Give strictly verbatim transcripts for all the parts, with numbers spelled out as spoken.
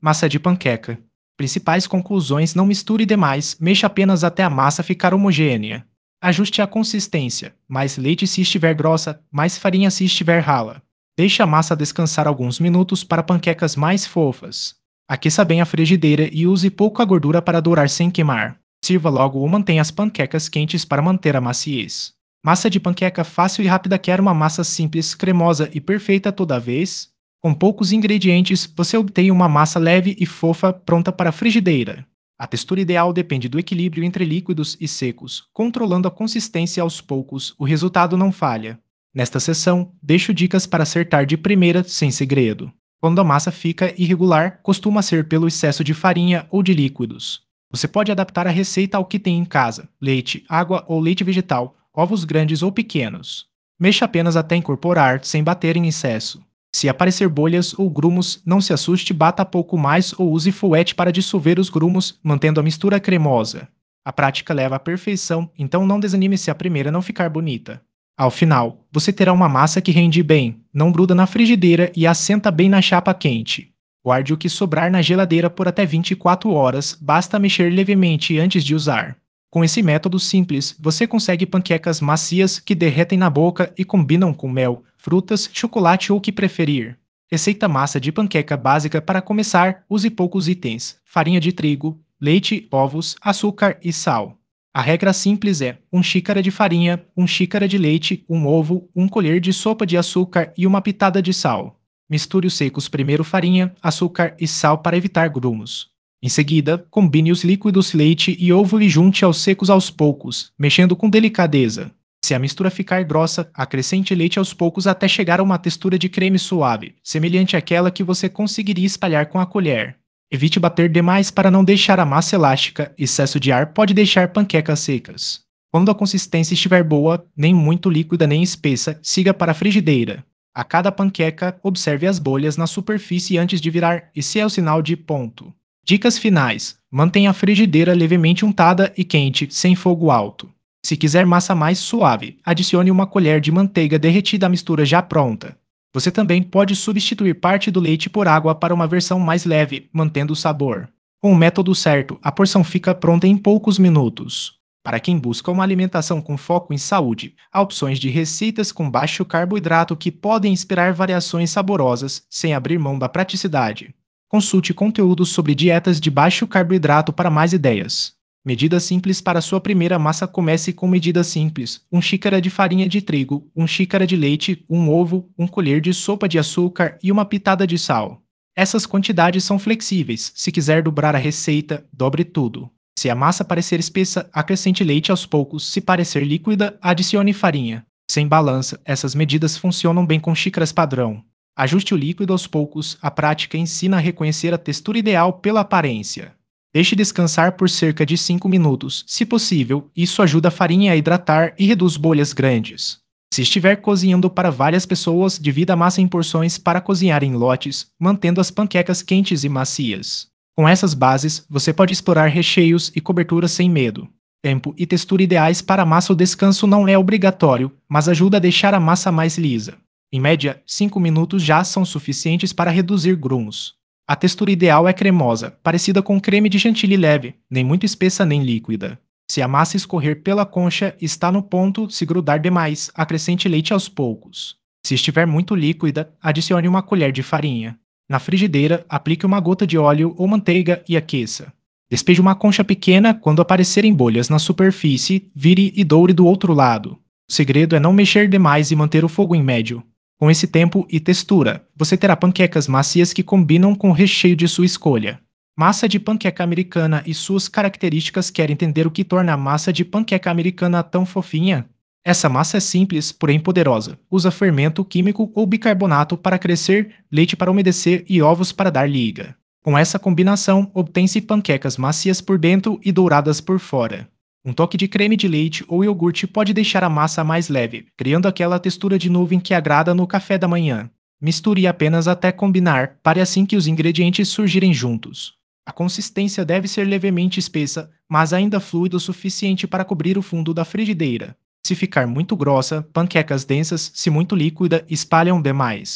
Massa de panqueca. Principais conclusões: não misture demais, mexa apenas até a massa ficar homogênea. Ajuste a consistência: mais leite se estiver grossa, mais farinha se estiver rala. Deixe a massa descansar alguns minutos para panquecas mais fofas. Aqueça bem a frigideira e use pouca gordura para dourar sem queimar. Sirva logo ou mantenha as panquecas quentes para manter a maciez. Massa de panqueca fácil e rápida. Quer uma massa simples, cremosa e perfeita toda vez? Com poucos ingredientes, você obtém uma massa leve e fofa pronta para a frigideira. A textura ideal depende do equilíbrio entre líquidos e secos. Controlando a consistência aos poucos, o resultado não falha. Nesta seção, deixo dicas para acertar de primeira sem segredo. Quando a massa fica irregular, costuma ser pelo excesso de farinha ou de líquidos. Você pode adaptar a receita ao que tem em casa: leite, água ou leite vegetal, ovos grandes ou pequenos. Mexa apenas até incorporar, sem bater em excesso. Se aparecer bolhas ou grumos, não se assuste, bata pouco mais ou use fouette para dissolver os grumos, mantendo a mistura cremosa. A prática leva à perfeição, então não desanime se a primeira não ficar bonita. Ao final, você terá uma massa que rende bem, não gruda na frigideira e assenta bem na chapa quente. Guarde o que sobrar na geladeira por até vinte e quatro horas, basta mexer levemente antes de usar. Com esse método simples, você consegue panquecas macias que derretem na boca e combinam com mel, frutas, chocolate ou o que preferir. Receita: massa de panqueca básica. Para começar, use poucos itens: farinha de trigo, leite, ovos, açúcar e sal. A regra simples é: uma xícara de farinha, uma xícara de leite, um ovo, uma colher de sopa de açúcar e uma pitada de sal. Misture os secos primeiro: farinha, açúcar e sal para evitar grumos. Em seguida, combine os líquidos leite e ovo e junte aos secos aos poucos, mexendo com delicadeza. Se a mistura ficar grossa, acrescente leite aos poucos até chegar a uma textura de creme suave, semelhante àquela que você conseguiria espalhar com a colher. Evite bater demais para não deixar a massa elástica. Excesso de ar pode deixar panquecas secas. Quando a consistência estiver boa, nem muito líquida nem espessa, siga para a frigideira. A cada panqueca, observe as bolhas na superfície antes de virar, esse é o sinal de ponto. Dicas finais: mantenha a frigideira levemente untada e quente, sem fogo alto. Se quiser massa mais suave, adicione uma colher de manteiga derretida à mistura já pronta. Você também pode substituir parte do leite por água para uma versão mais leve, mantendo o sabor. Com o método certo, a porção fica pronta em poucos minutos. Para quem busca uma alimentação com foco em saúde, há opções de receitas com baixo carboidrato que podem inspirar variações saborosas, sem abrir mão da praticidade. Consulte conteúdos sobre dietas de baixo carboidrato para mais ideias. Medidas simples para sua primeira massa. Comece com medidas simples: uma xícara de farinha de trigo, uma xícara de leite, um ovo, uma colher de sopa de açúcar e uma pitada de sal. Essas quantidades são flexíveis. Se quiser dobrar a receita, dobre tudo. Se a massa parecer espessa, acrescente leite aos poucos. Se parecer líquida, adicione farinha. Sem balança, essas medidas funcionam bem com xícaras padrão. Ajuste o líquido aos poucos. A prática ensina a reconhecer a textura ideal pela aparência. Deixe descansar por cerca de cinco minutos, se possível. Isso ajuda a farinha a hidratar e reduz bolhas grandes. Se estiver cozinhando para várias pessoas, divida a massa em porções para cozinhar em lotes, mantendo as panquecas quentes e macias. Com essas bases, você pode explorar recheios e coberturas sem medo. Tempo e textura ideais para a massa. O descanso não é obrigatório, mas ajuda a deixar a massa mais lisa. Em média, cinco minutos já são suficientes para reduzir grumos. A textura ideal é cremosa, parecida com creme de chantilly leve, nem muito espessa nem líquida. Se a massa escorrer pela concha, está no ponto. Se grudar demais, acrescente leite aos poucos. Se estiver muito líquida, adicione uma colher de farinha. Na frigideira, aplique uma gota de óleo ou manteiga e aqueça. Despeje uma concha pequena. Quando aparecerem bolhas na superfície, vire e doure do outro lado. O segredo é não mexer demais e manter o fogo em médio. Com esse tempo e textura, você terá panquecas macias que combinam com o recheio de sua escolha. Massa de panqueca americana e suas características. Quer entender o que torna a massa de panqueca americana tão fofinha? Essa massa é simples, porém poderosa. Usa fermento químico ou bicarbonato para crescer, leite para umedecer e ovos para dar liga. Com essa combinação, obtém-se panquecas macias por dentro e douradas por fora. Um toque de creme de leite ou iogurte pode deixar a massa mais leve, criando aquela textura de nuvem que agrada no café da manhã. Misture apenas até combinar, pare assim que os ingredientes surgirem juntos. A consistência deve ser levemente espessa, mas ainda fluida o suficiente para cobrir o fundo da frigideira. Se ficar muito grossa, panquecas densas; se muito líquida, espalham demais.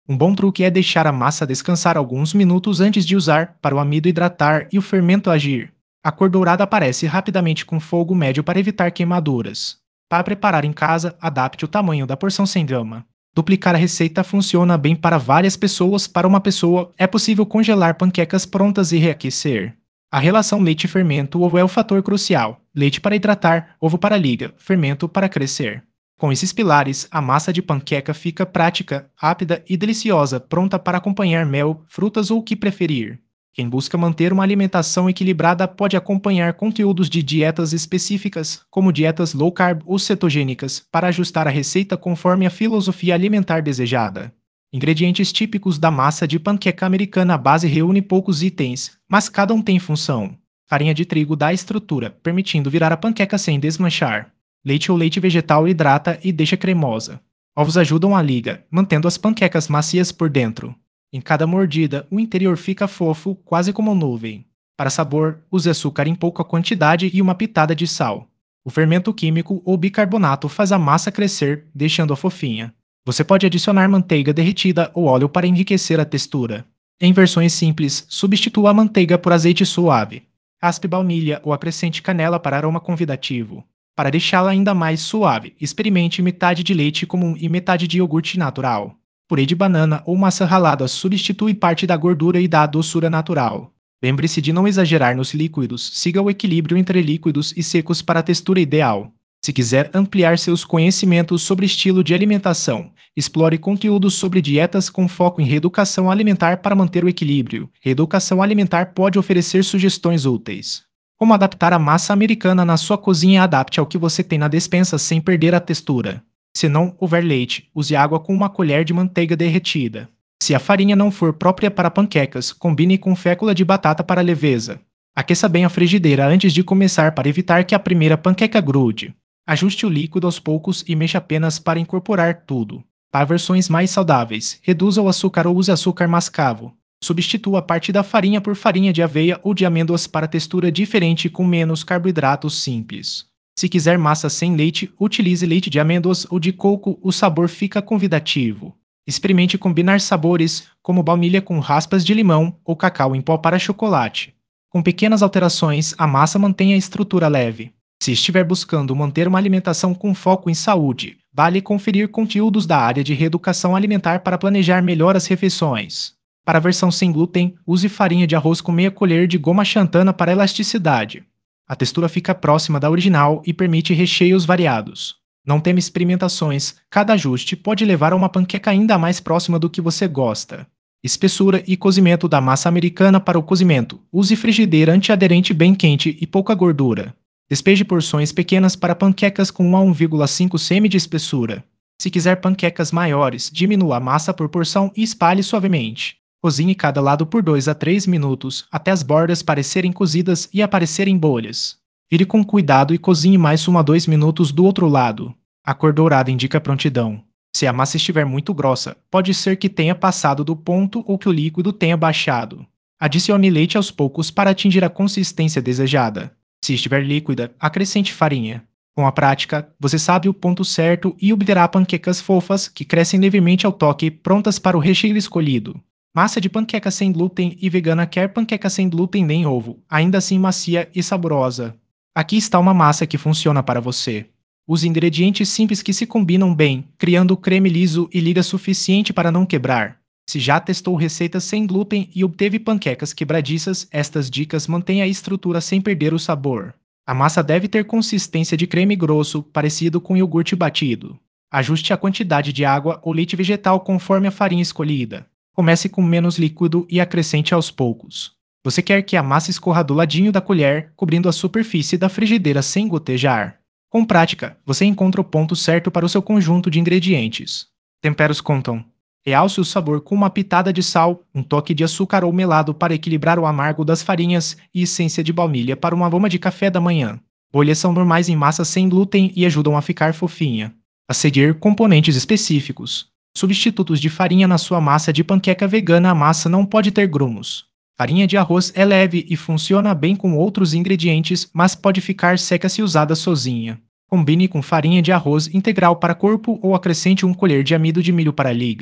Um bom truque é deixar a massa descansar alguns minutos antes de usar, para o amido hidratar e o fermento agir. A cor dourada aparece rapidamente com fogo médio para evitar queimaduras. Para preparar em casa, adapte o tamanho da porção sem drama. Duplicar a receita funciona bem para várias pessoas. Para uma pessoa, é possível congelar panquecas prontas e reaquecer. A relação leite-fermento-ovo é o fator crucial. Leite para hidratar, ovo para liga, fermento para crescer. Com esses pilares, a massa de panqueca fica prática, rápida e deliciosa, pronta para acompanhar mel, frutas ou o que preferir. Quem busca manter uma alimentação equilibrada pode acompanhar conteúdos de dietas específicas, como dietas low carb ou cetogênicas, para ajustar a receita conforme a filosofia alimentar desejada. Ingredientes típicos da massa de panqueca americana. A base reúne poucos itens, mas cada um tem função. Farinha de trigo dá estrutura, permitindo virar a panqueca sem desmanchar. Leite ou leite vegetal hidrata e deixa cremosa. Ovos ajudam a liga, mantendo as panquecas macias por dentro. Em cada mordida, o interior fica fofo, quase como nuvem. Para sabor, use açúcar em pouca quantidade e uma pitada de sal. O fermento químico ou bicarbonato faz a massa crescer, deixando-a fofinha. Você pode adicionar manteiga derretida ou óleo para enriquecer a textura. Em versões simples, substitua a manteiga por azeite suave. Raspe baunilha ou acrescente canela para aroma convidativo. Para deixá-la ainda mais suave, experimente metade de leite comum e metade de iogurte natural. Purê de banana ou maçã ralada substitui parte da gordura e dá a doçura natural. Lembre-se de não exagerar nos líquidos, siga o equilíbrio entre líquidos e secos para a textura ideal. Se quiser ampliar seus conhecimentos sobre estilo de alimentação, explore conteúdos sobre dietas com foco em reeducação alimentar para manter o equilíbrio. Reeducação alimentar pode oferecer sugestões úteis. Como adaptar a massa americana na sua cozinha? Adapte ao que você tem na despensa sem perder a textura. Se não houver leite, use água com uma colher de manteiga derretida. Se a farinha não for própria para panquecas, combine com fécula de batata para leveza. Aqueça bem a frigideira antes de começar para evitar que a primeira panqueca grude. Ajuste o líquido aos poucos e mexa apenas para incorporar tudo. Para versões mais saudáveis, reduza o açúcar ou use açúcar mascavo. Substitua parte da farinha por farinha de aveia ou de amêndoas para textura diferente com menos carboidratos simples. Se quiser massa sem leite, utilize leite de amêndoas ou de coco, o sabor fica convidativo. Experimente combinar sabores, como baunilha com raspas de limão ou cacau em pó para chocolate. Com pequenas alterações, a massa mantém a estrutura leve. Se estiver buscando manter uma alimentação com foco em saúde, vale conferir conteúdos da área de reeducação alimentar para planejar melhor as refeições. Para a versão sem glúten, use farinha de arroz com meia colher de goma xantana para elasticidade. A textura fica próxima da original e permite recheios variados. Não teme experimentações, cada ajuste pode levar a uma panqueca ainda mais próxima do que você gosta. Espessura e cozimento da massa americana. Para o cozimento, use frigideira antiaderente bem quente e pouca gordura. Despeje porções pequenas para panquecas com um a um vírgula cinco centímetros de espessura. Se quiser panquecas maiores, diminua a massa por porção e espalhe suavemente. Cozinhe cada lado por dois a três minutos, até as bordas parecerem cozidas e aparecerem bolhas. Vire com cuidado e cozinhe mais um a dois minutos do outro lado. A cor dourada indica prontidão. Se a massa estiver muito grossa, pode ser que tenha passado do ponto ou que o líquido tenha baixado. Adicione leite aos poucos para atingir a consistência desejada. Se estiver líquida, acrescente farinha. Com a prática, você sabe o ponto certo e obterá panquecas fofas que crescem levemente ao toque, prontas para o recheio escolhido. Massa de panqueca sem glúten e vegana. Quer panqueca sem glúten nem ovo, ainda assim macia e saborosa? Aqui está uma massa que funciona para você. Use ingredientes simples que se combinam bem, criando creme liso e liga suficiente para não quebrar. Se já testou receitas sem glúten e obteve panquecas quebradiças, estas dicas mantêm a estrutura sem perder o sabor. A massa deve ter consistência de creme grosso, parecido com iogurte batido. Ajuste a quantidade de água ou leite vegetal conforme a farinha escolhida. Comece com menos líquido e acrescente aos poucos. Você quer que a massa escorra do ladinho da colher, cobrindo a superfície da frigideira sem gotejar. Com prática, você encontra o ponto certo para o seu conjunto de ingredientes. Temperos contam. Realce o sabor com uma pitada de sal, um toque de açúcar ou melado para equilibrar o amargo das farinhas e essência de baunilha para uma aroma de café da manhã. Bolhas são normais em massa sem glúten e ajudam a ficar fofinha. A seguir, componentes específicos. Substitutos de farinha na sua massa de panqueca vegana. A massa não pode ter grumos. Farinha de arroz é leve e funciona bem com outros ingredientes, mas pode ficar seca se usada sozinha. Combine com farinha de arroz integral para corpo ou acrescente uma colher de amido de milho para liga.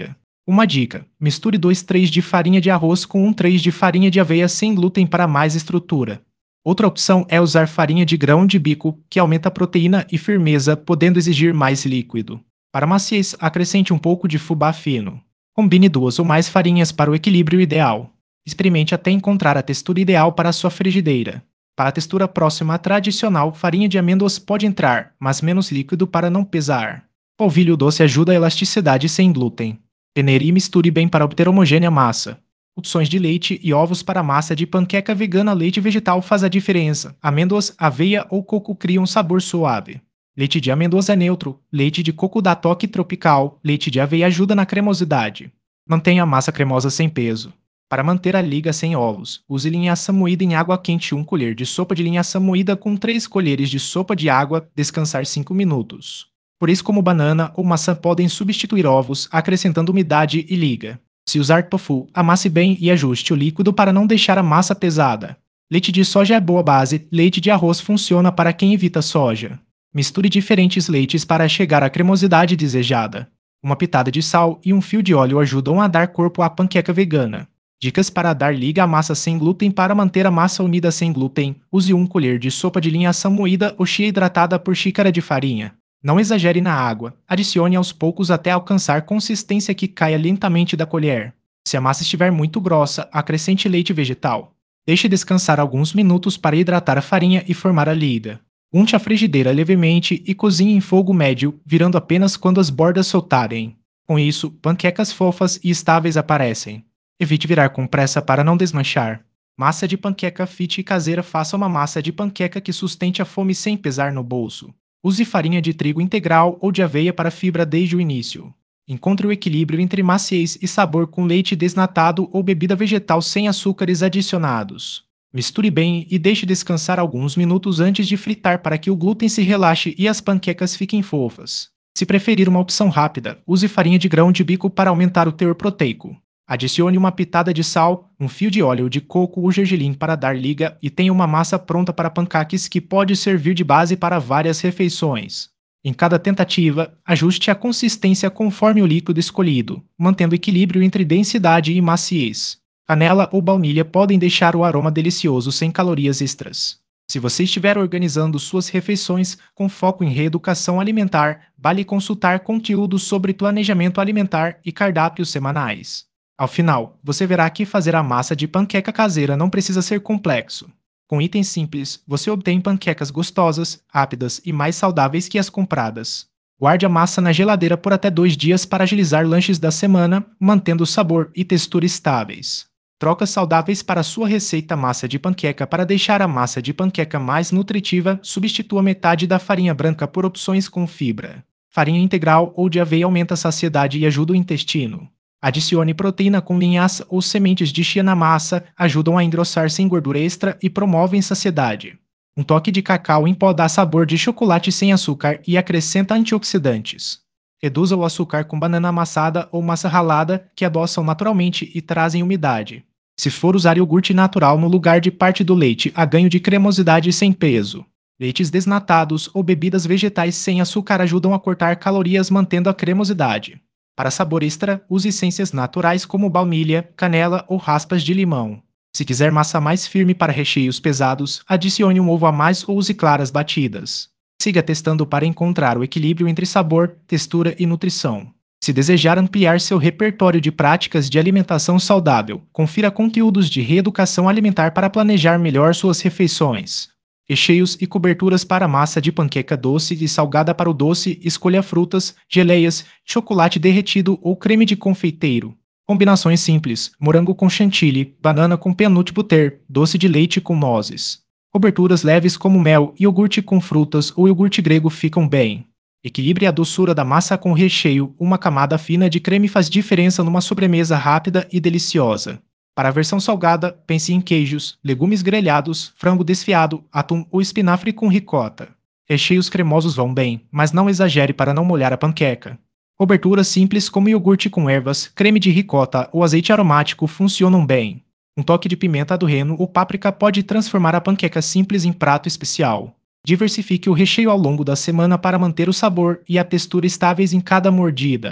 Uma dica: misture dois três de farinha de arroz com um três de farinha de aveia sem glúten para mais estrutura. Outra opção é usar farinha de grão de bico, que aumenta a proteína e firmeza, podendo exigir mais líquido. Para maciez, acrescente um pouco de fubá fino. Combine duas ou mais farinhas para o equilíbrio ideal. Experimente até encontrar a textura ideal para a sua frigideira. Para a textura próxima à tradicional, farinha de amêndoas pode entrar, mas menos líquido para não pesar. Polvilho doce ajuda a elasticidade sem glúten. Peneire e misture bem para obter homogênea massa. Opções de leite e ovos para massa de panqueca vegana. Leite vegetal faz a diferença. Amêndoas, aveia ou coco criam um sabor suave. Leite de amêndoas é neutro. Leite de coco dá toque tropical. Leite de aveia ajuda na cremosidade. Mantenha a massa cremosa sem peso. Para manter a liga sem ovos, use linhaça moída em água quente. uma colher de sopa de linhaça moída com três colheres de sopa de água. Descansar cinco minutos. Purês como banana ou maçã podem substituir ovos, acrescentando umidade e liga. Se usar tofu, amasse bem e ajuste o líquido para não deixar a massa pesada. Leite de soja é boa base. Leite de arroz funciona para quem evita soja. Misture diferentes leites para chegar à cremosidade desejada. Uma pitada de sal e um fio de óleo ajudam a dar corpo à panqueca vegana. Dicas para dar liga à massa sem glúten. Para manter a massa unida sem glúten, use uma colher de sopa de linhaça moída ou chia hidratada por xícara de farinha. Não exagere na água. Adicione aos poucos até alcançar consistência que caia lentamente da colher. Se a massa estiver muito grossa, acrescente leite vegetal. Deixe descansar alguns minutos para hidratar a farinha e formar a liga. Unte a frigideira levemente e cozinhe em fogo médio, virando apenas quando as bordas soltarem. Com isso, panquecas fofas e estáveis aparecem. Evite virar com pressa para não desmanchar. Massa de panqueca fit e caseira. Faça uma massa de panqueca que sustente a fome sem pesar no bolso. Use farinha de trigo integral ou de aveia para fibra desde o início. Encontre o equilíbrio entre maciez e sabor com leite desnatado ou bebida vegetal sem açúcares adicionados. Misture bem e deixe descansar alguns minutos antes de fritar para que o glúten se relaxe e as panquecas fiquem fofas. Se preferir uma opção rápida, use farinha de grão de bico para aumentar o teor proteico. Adicione uma pitada de sal, um fio de óleo de coco ou gergelim para dar liga e tenha uma massa pronta para panqueques que pode servir de base para várias refeições. Em cada tentativa, ajuste a consistência conforme o líquido escolhido, mantendo equilíbrio entre densidade e maciez. Canela ou baunilha podem deixar o aroma delicioso sem calorias extras. Se você estiver organizando suas refeições com foco em reeducação alimentar, vale consultar conteúdos sobre planejamento alimentar e cardápios semanais. Ao final, você verá que fazer a massa de panqueca caseira não precisa ser complexo. Com itens simples, você obtém panquecas gostosas, rápidas e mais saudáveis que as compradas. Guarde a massa na geladeira por até dois dias para agilizar lanches da semana, mantendo o sabor e textura estáveis. Trocas saudáveis para sua receita. Massa de panqueca. Para deixar a massa de panqueca mais nutritiva, substitua metade da farinha branca por opções com fibra. Farinha integral ou de aveia aumenta a saciedade e ajuda o intestino. Adicione proteína com linhaça ou sementes de chia na massa, ajudam a engrossar sem gordura extra e promovem saciedade. Um toque de cacau em pó dá sabor de chocolate sem açúcar e acrescenta antioxidantes. Reduza o açúcar com banana amassada ou massa ralada, que adoçam naturalmente e trazem umidade. Se for usar iogurte natural no lugar de parte do leite, há ganho de cremosidade sem peso. Leites desnatados ou bebidas vegetais sem açúcar ajudam a cortar calorias mantendo a cremosidade. Para sabor extra, use essências naturais como baunilha, canela ou raspas de limão. Se quiser massa mais firme para recheios pesados, adicione um ovo a mais ou use claras batidas. Siga testando para encontrar o equilíbrio entre sabor, textura e nutrição. Se desejar ampliar seu repertório de práticas de alimentação saudável, confira conteúdos de reeducação alimentar para planejar melhor suas refeições. Recheios e coberturas para massa de panqueca doce e salgada. Para o doce, escolha frutas, geleias, chocolate derretido ou creme de confeiteiro. Combinações simples: morango com chantilly, banana com peanut butter, doce de leite com nozes. Coberturas leves como mel, iogurte com frutas ou iogurte grego ficam bem. Equilibre a doçura da massa com o recheio. Uma camada fina de creme faz diferença numa sobremesa rápida e deliciosa. Para a versão salgada, pense em queijos, legumes grelhados, frango desfiado, atum ou espinafre com ricota. Recheios cremosos vão bem, mas não exagere para não molhar a panqueca. Coberturas simples como iogurte com ervas, creme de ricota ou azeite aromático funcionam bem. Um toque de pimenta do reino ou páprica pode transformar a panqueca simples em prato especial. Diversifique o recheio ao longo da semana para manter o sabor e a textura estáveis em cada mordida.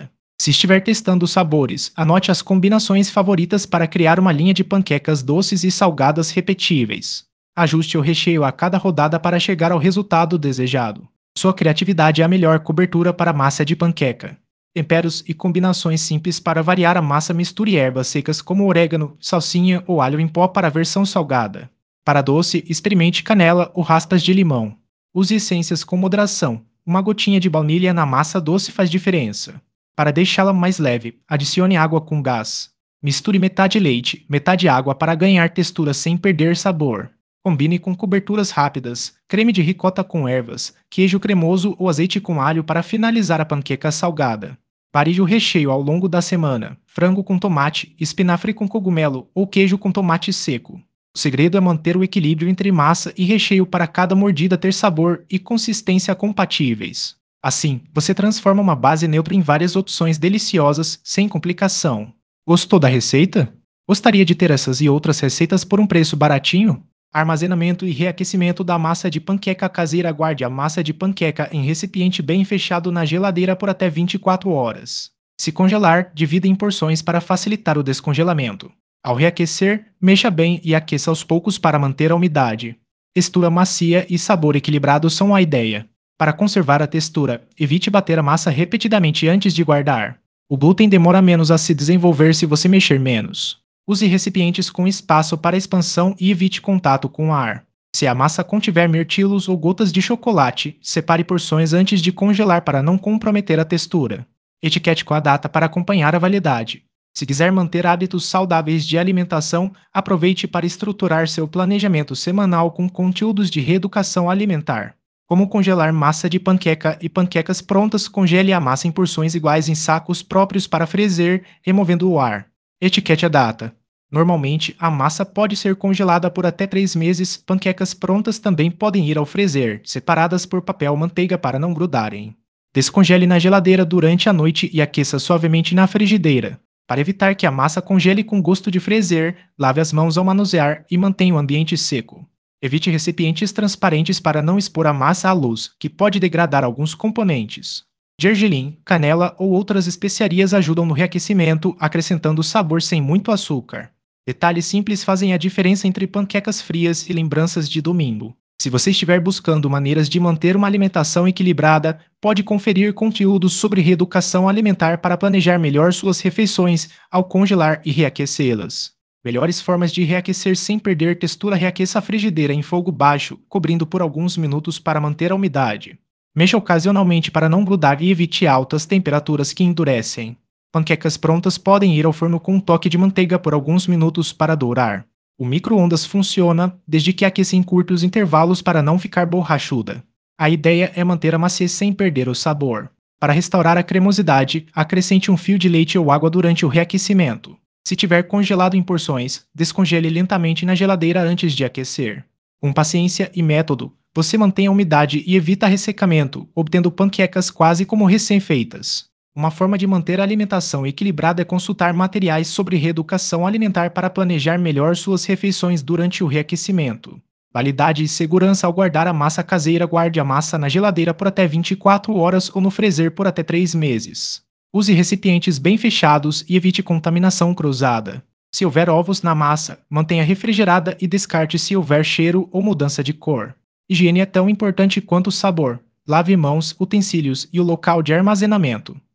Se estiver testando os sabores, anote as combinações favoritas para criar uma linha de panquecas doces e salgadas repetíveis. Ajuste o recheio a cada rodada para chegar ao resultado desejado. Sua criatividade é a melhor cobertura para massa de panqueca. Temperos e combinações simples para variar a massa. Misture ervas secas como orégano, salsinha ou alho em pó para a versão salgada. Para doce, experimente canela ou raspas de limão. Use essências com moderação. Uma gotinha de baunilha na massa doce faz diferença. Para deixá-la mais leve, adicione água com gás. Misture metade leite, metade água para ganhar textura sem perder sabor. Combine com coberturas rápidas, creme de ricota com ervas, queijo cremoso ou azeite com alho para finalizar a panqueca salgada. Varie o recheio ao longo da semana: frango com tomate, espinafre com cogumelo ou queijo com tomate seco. O segredo é manter o equilíbrio entre massa e recheio para cada mordida ter sabor e consistência compatíveis. Assim, você transforma uma base neutra em várias opções deliciosas, sem complicação. Gostou da receita? Gostaria de ter essas e outras receitas por um preço baratinho? Armazenamento e reaquecimento da massa de panqueca caseira. Guarde a massa de panqueca em recipiente bem fechado na geladeira por até vinte e quatro horas. Se congelar, divida em porções para facilitar o descongelamento. Ao reaquecer, mexa bem e aqueça aos poucos para manter a umidade. Textura macia e sabor equilibrado são a ideia. Para conservar a textura, evite bater a massa repetidamente antes de guardar. O glúten demora menos a se desenvolver se você mexer menos. Use recipientes com espaço para expansão e evite contato com o ar. Se a massa contiver mirtilos ou gotas de chocolate, separe porções antes de congelar para não comprometer a textura. Etiquete com a data para acompanhar a validade. Se quiser manter hábitos saudáveis de alimentação, aproveite para estruturar seu planejamento semanal com conteúdos de reeducação alimentar. Como congelar massa de panqueca e panquecas prontas. Congele a massa em porções iguais em sacos próprios para freezer, removendo o ar. Etiquete a data. Normalmente, a massa pode ser congelada por até três meses. Panquecas prontas também podem ir ao freezer, separadas por papel manteiga para não grudarem. Descongele na geladeira durante a noite e aqueça suavemente na frigideira. Para evitar que a massa congele com gosto de freezer, lave as mãos ao manusear e mantenha o ambiente seco. Evite recipientes transparentes para não expor a massa à luz, que pode degradar alguns componentes. Gergelim, canela ou outras especiarias ajudam no reaquecimento, acrescentando sabor sem muito açúcar. Detalhes simples fazem a diferença entre panquecas frias e lembranças de domingo. Se você estiver buscando maneiras de manter uma alimentação equilibrada, pode conferir conteúdos sobre reeducação alimentar para planejar melhor suas refeições ao congelar e reaquecê-las. Melhores formas de reaquecer sem perder textura. Reaqueça a frigideira em fogo baixo, cobrindo por alguns minutos para manter a umidade. Mexa ocasionalmente para não grudar e evite altas temperaturas que endurecem. Panquecas prontas podem ir ao forno com um toque de manteiga por alguns minutos para dourar. O micro-ondas funciona, desde que aqueça em curtos intervalos para não ficar borrachuda. A ideia é manter a maciez sem perder o sabor. Para restaurar a cremosidade, acrescente um fio de leite ou água durante o reaquecimento. Se tiver congelado em porções, descongele lentamente na geladeira antes de aquecer. Com paciência e método, você mantém a umidade e evita ressecamento, obtendo panquecas quase como recém-feitas. Uma forma de manter a alimentação equilibrada é consultar materiais sobre reeducação alimentar para planejar melhor suas refeições durante o reaquecimento. Validade e segurança. Ao guardar a massa caseira, guarde a massa na geladeira por até vinte e quatro horas ou no freezer por até três meses. Use recipientes bem fechados e evite contaminação cruzada. Se houver ovos na massa, mantenha refrigerada e descarte se houver cheiro ou mudança de cor. Higiene é tão importante quanto o sabor. Lave mãos, utensílios e o local de armazenamento.